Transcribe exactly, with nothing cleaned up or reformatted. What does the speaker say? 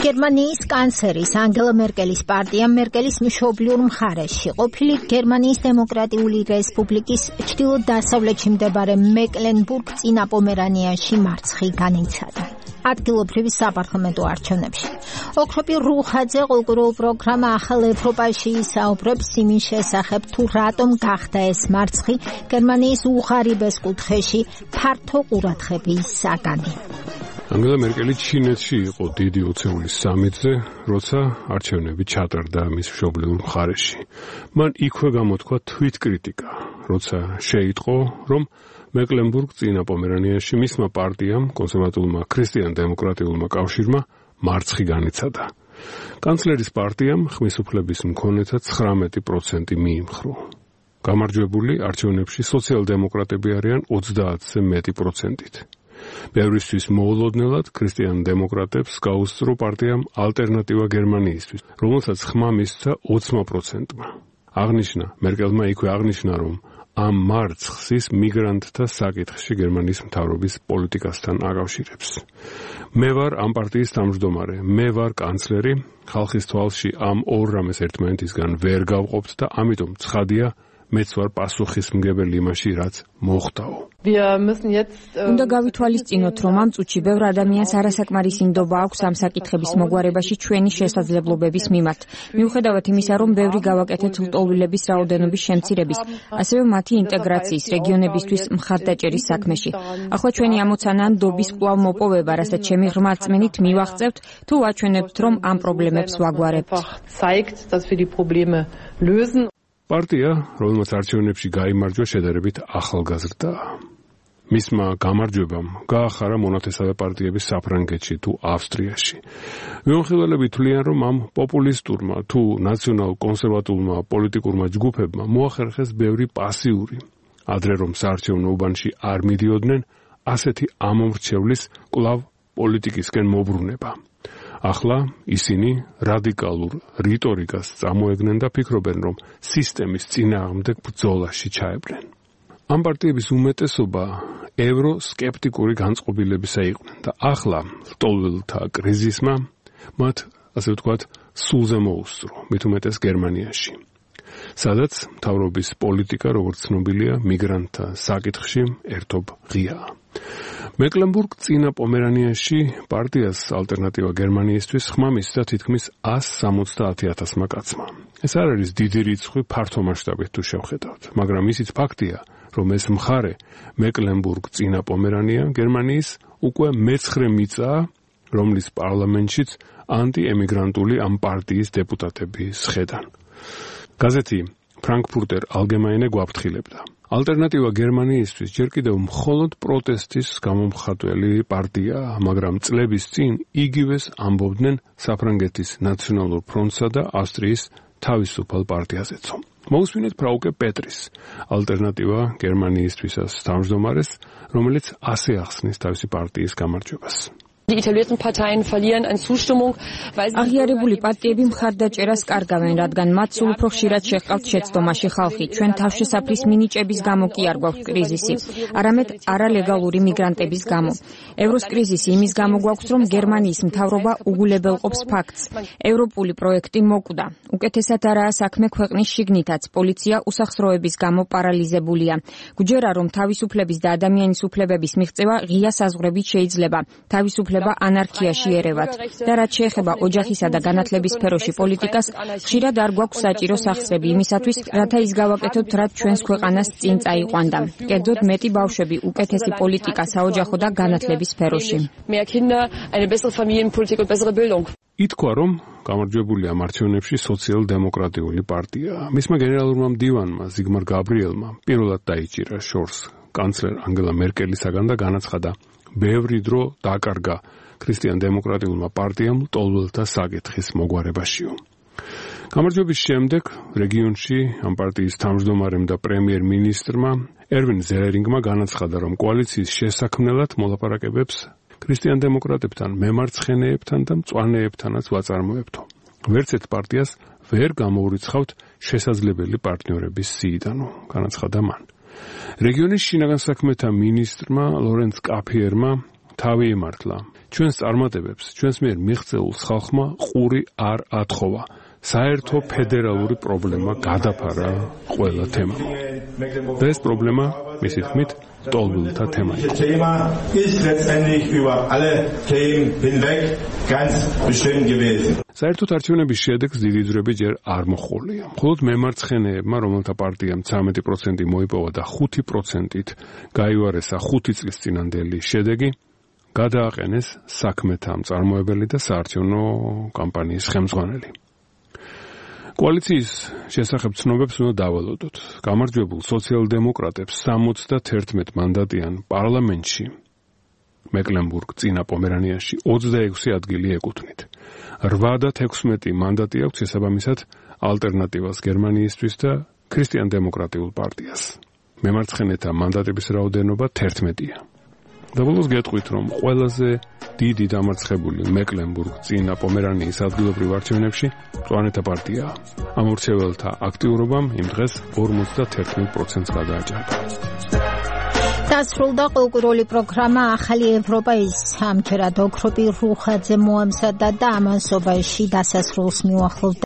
გერმანიის კანცლერის ანგელა მერკელის პარტია მერკელის მშობლიურ მხარეში, ყოფილი გერმანიის დემოკრატიული რესპუბლიკის ჩრდილო-დასავლეთში მდებარე მეკლენბურგ-წინა პომერანიაში მარცხი განიცადა. ადგილობრივი საპარლამენტო არჩევნებში. ოქროპი რუხაძე კულტურულ პროგრამა ახალ ევროპაში ისაუბრებს იმის შესახებ, თუ რატომ გახდა ეს მარცხი გერმანიის უღარიბეს კუთხეში ფართო ყურადღების საგანი. ანგელა მერკელი ჩინეთში იყო დიდი ოცეულის სამიტზე, როცა არჩევნები ჩატარდა მის მშობლიურ მხარეში. მან იქვე გამოთქვა თვითკრიტიკა, როცა შეიტყო, რომ მეკლენბურგ-წინა პომერანიაში მისმა პარტიამ, კონსერვატულმა ქრისტიან-დემოკრატიულმა კავშირმა მარცხი განიცადა. კანცლერის პარტიამ ხმის უფლების მქონეთა ცხრამეტი პროცენტი მიიმხრო. გამარჯვებული არჩევნებში სოციალ-დემოკრატები არიან ოცდაათზე მეტი პროცენტით. ბევრისთვის მოულოდნელად ქრისტიან-დემოკრატებს გაუსწრო პარტიამ ალტერნატივა გერმანიისთვის, რომელსაც ხმა მისცა ოცმა პროცენტმა. აღნიშნა, მერკელმა იქვე აღნიშნა, რომ ამ მარცხს ის მიგრანტთა საკითხში გერმანიის მთავრობის პოლიტიკასთან აკავშირებს. მე ვარ ამ პარტიის თავმჯდომარე, მე ვარ კანცლერი, ხალხის თვალში ამ ორ რამეს ერთმანეთისგან ვერ გავყოფთ და ამიტომ ცხადია, მეც ვარ პასუხისმგებელი იმაში, რაც მოხდაო. უნდა გავითვალისწინოთ, რომ ამ წუთში ბევრ ადამიანს არასაკმარისინდობა აქვს ამ საკითხების მოგვარებაში ჩვენი შესაძლებლობების მიმართ. მიუხედავად იმისა, რომ ბევრი გავაკეთეთ ლტოლვილების რაოდენობის შემცირების, ასევე მათი ინტეგრაციის რეგიონებისთვის მხარდაჭერის საქმეში. ახლა ჩვენი ამოცანა ნდობის კვლავ მოპოვება, რასაც ჩემი ღრმა რწმენით მივახწევთ, თუ ვაჩვენებთ, რომ ამ პრობლემებს ვაგვარებთ. პარტია, რომელმაც არჩევნებში გაიმარჯვა, შედარებით ახალგაზრდაა. მისმა გამარჯვებამ გაახარა მონათესავე პარტიების საფრანგეთში თუ ავსტრიაში. მიმოხილველები თვლიან, რომ ამ პოპულისტურმა თუ ნაციონალ-კონსერვატულმა პოლიტიკურმა ჯგუფებმა მოახერხეს ბევრი პასიური. ადრე რომ საარჩევნო უბანში არ მიდიოდნენ, ასეთი ამომრჩევლის კვლავ პოლიტიკისკენ მობრუნება. ახლა ისინი რადიკალურ რიტორიკას წამოეგნენ და ფიქრობენ, რომ სისტემის წინააღმდეგ ბრძოლაში ჩაებრნენ. ამ პარტიების უმეტესობა ევროსკეპტიკური განწყობილებისა იყვნენ და ახლა ლტოლვილთა კრიზისმა მათ, ასე ვთქვათ, სულზე მოუსწრო, მით უმეტეს გერმანიაში. სადაც მთავრობის პოლიტიკა, როგორც ცნობილია, მიგრანტთა საკითხში ერთობ ღიაა. მეკლენბურგ-წინა პომერანიაში პარტიას ალტერნატივა გერმანიისთვის ხმა მისცა თითქმის ას სამოცდაათი ათასმა კაცმა. ეს არ არის დიდი რიცხვი ფართო მასშტაბით თუ შევხედავთ, მაგრამ ისიც ფაქტია, რომ ეს მხარე მეკლენბურგ-წინა პომერანია გერმანიის უკვე მეცხრე მიწაა, რომლის პარლამენტშიც ანტიემიგრანტული ამ პარტიის დეპუტატები სხედან. გაზეთი ფრანკფურტერ ალგემაინე გვაფრთხილებდა. ალტერნატივა გერმანიისთვის ჯერ კიდევ მხოლოდ პროტესტის გამომხატველი პარტიაა, მაგრამ წლების წინ იგივეს ამბობდნენ საფრანგეთის ნაციონალურ ფრონტსა და ავსტრიის თავისუფალ პარტიაზეცო. მოусმინეთ ფრაუკე პეტრის, ალტერნატივა გერმანიისთვისაც თავმჯდომარეს, რომელიც ასე ახსნის თავისი პარტიის გამარჯვებას. Die etablierten Parteien verlieren an Zustimmung, weil sie აღიარებული პარტიები მხარდაჭერას კარგავენ, რადგან მათ სულ უფრო ხშირად შეჰყავთ შეცდომაში ხალხი. ჩვენ თავშესაფრის მინიჭების გამო კი არ გვაქვს კრიზისი, არამედ არალეგალური მიგრანტების გამო. ევროს კრიზისი იმის გამო გვაქვს, რომ გერმანიის მთავრობა უგულებელყოფს ფაქტს. ევროპული პროექტი მოკვდა. უკეთესად არაა საქმე ქვეყნის შიგნითაც. პოლიცია უსახსროების გამო პარალიზებულია. გვჯერა, რომ თავისუფლების და ადამიანის უფლებების მიღწევა ღია საზღვრებით შეიძლება. თავისუფლების ანარქიაში ერევათ და რაც შეეხება ოჯახისა და განათლების სფეროში პოლიტიკას, ხშირად არ გვაქვს საჭირო სახსრები იმისათვის, რათა ის გავაკეთოთ, რაც ჩვენს ქვეყანას წინ წაიყვანდა. კერძოდ მეტი ბავშვები, უკეთესი პოლიტიკა საოჯახო და განათლების სფეროში. ითქვა, რომ გამარჯვებული ამ არჩევნებში სოციალ-დემოკრატიული პარტია. მისმა გენერალურმა მდივანმა ზიგმარ გაბრიელმა პირველად დაიჭირა შორს კანცლერ ანგელა მერკელისაგან და განაცხადა, ბევრი დრო დაკარგა ქრისტიან-დემოკრატიულმა პარტიამ ლტოლვილთა საკითხის მოგვარებაშიო. გამარჯვების შემდეგ რეგიონში ამ პარტიის თავმჯდომარემ და პრემიერ-მინისტრმა ერვინ ზერერინგმა განაცხადა, რომ კოალიციის შესაქმნელად მოლაპარაკებებს ქრისტიან-დემოკრატებთან, მემარცხენეებთან და მწვანეებთანაც ვაწარმოებთო. ვერც ერთ პარტიას ვერ გამოურიცხავთ შესაძლებელი პარტნიორების სიიდანო, განაცხადა მან. რეგიონის შინაგან საქმეთა მინისტრმა ლორენც კაფიერმა თავი იმართლა. ჩვენს წარმატებებს ჩვენს მიერ მიღწეულს ხალხმა ყური არ ათხოვა. საერთო ფედერალური პრობლემა გადაფარა ყველა თემამ. და ეს პრობლემა, მისი თქმით, ტოლბილთა თემა იყო. Thema ist letztendlich über alle Themen hinweg ganz bestimmt gewesen. საერთოდ არჩევნების შედეგს დიდი ძვრები ჯერ არ მოჰყოლია. მხოლოდ მემარცხენეებმა, რომელთა პარტიამ ცამეტი პროცენტი მოიპოვა და ხუთი პროცენტით გაიუარესა ხუთი წლის წინანდელი შედეგი, გადააყენეს საქმეთა მწარმოებელი და საარჩევნო კამპანიის ხელმძღვანელი. კოალიციის შესახებ ცნობებს უნდა დავალოდოთ. გამარჯვებულ სოციალ-დემოკრატებს სამოცდაერთი მანდატიან პარლამენტში მეკლენბურგ წინა პომერანიაში ოცდაექვსი ადგილი ეკუთვნით. რვა და თექვსმეტი მანდატი აქვს შესაბამისად ალტერნატივას გერმანიისთვის და ქრისტიან-დემოკრატიულ პარტიას. მემარცხენეთა მანდატების რაოდენობა თერთმეტია. და ბოლოს გეტყვით, რომ ყველაზე დიდი დამარცხებული მეკლენბურგ წინა პომერანიის ადგილობრივ არჩევნებში მწვანეთა პარტიაა. ამ მრჩეველთა აქტიურობამ იმ დღეს ორმოცდაერთი პროცენტს გადააჭარბა. დასრულდა კულტურული პროგრამა ახალი ევროპა ის ამჯერად ოქროპი რუხაძე მოამზადა და ამასობაში დასასრულს მიუახლოვდა